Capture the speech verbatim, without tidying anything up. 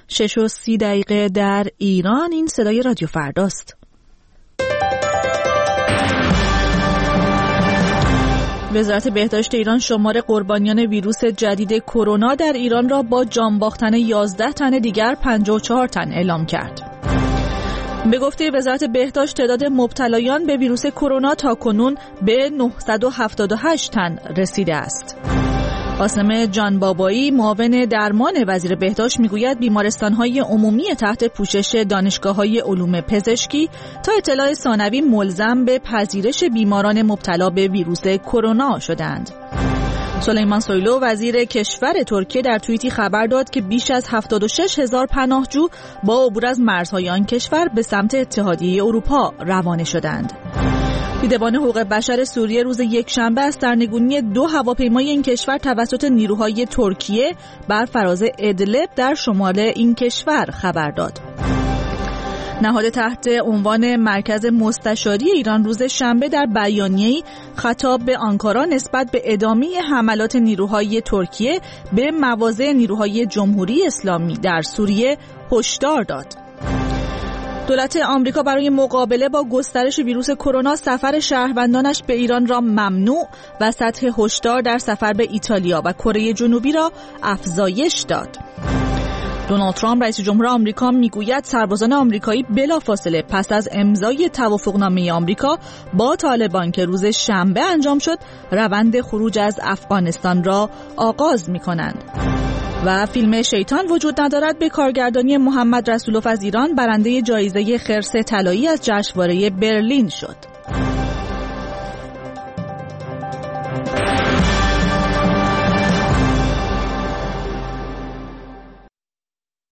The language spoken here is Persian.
شش و سی دقیقه در ایران. این صدای رادیو فرداست. وزارت بهداشت ایران شمار قربانیان ویروس جدید کرونا در ایران را با جان باختن یازده تن دیگر پنجاه و چهار تن اعلام کرد. به گفته وزارت بهداشت تعداد مبتلایان به ویروس کرونا تاکنون به نهصد و هفتاد و هشت تن رسیده است. قاسم جانبابایی معاون درمان وزیر بهداشت میگوید بیمارستان‌های عمومی تحت پوشش دانشگاه‌های علوم پزشکی تا اطلاع ثانوی ملزم به پذیرش بیماران مبتلا به ویروس کرونا شدند. سلیمان سویلو وزیر کشور ترکیه در توییتی خبر داد که بیش از هفتاد و شش هزار پناهجو با عبور از مرزهای آن کشور به سمت اتحادیه اروپا روانه شدند. دیدبان حقوق بشر سوریه روز یکشنبه از سرنگونی دو هواپیمای این کشور توسط نیروهای ترکیه بر فراز ادلب در شمال این کشور خبر داد. نهاد تحت عنوان مرکز مستشاری ایران روز شنبه در بیانیه‌ای خطاب به آنکارا نسبت به ادامه حملات نیروهای ترکیه به مواضع نیروهای جمهوری اسلامی در سوریه هشدار داد. دولت آمریکا برای مقابله با گسترش ویروس کرونا سفر شهروندانش به ایران را ممنوع و سطح هشدار در سفر به ایتالیا و کره جنوبی را افزایش داد. دونالد ترامپ رئیس جمهور آمریکا میگوید سربازان آمریکایی بلافاصله پس از امضای توافقنامه آمریکا با طالبان که روز شنبه انجام شد روند خروج از افغانستان را آغاز می‌کنند. و فیلم شیطان وجود ندارد به کارگردانی محمد رسولوف از ایران برنده جایزه خرس طلایی از جشنواره برلین شد.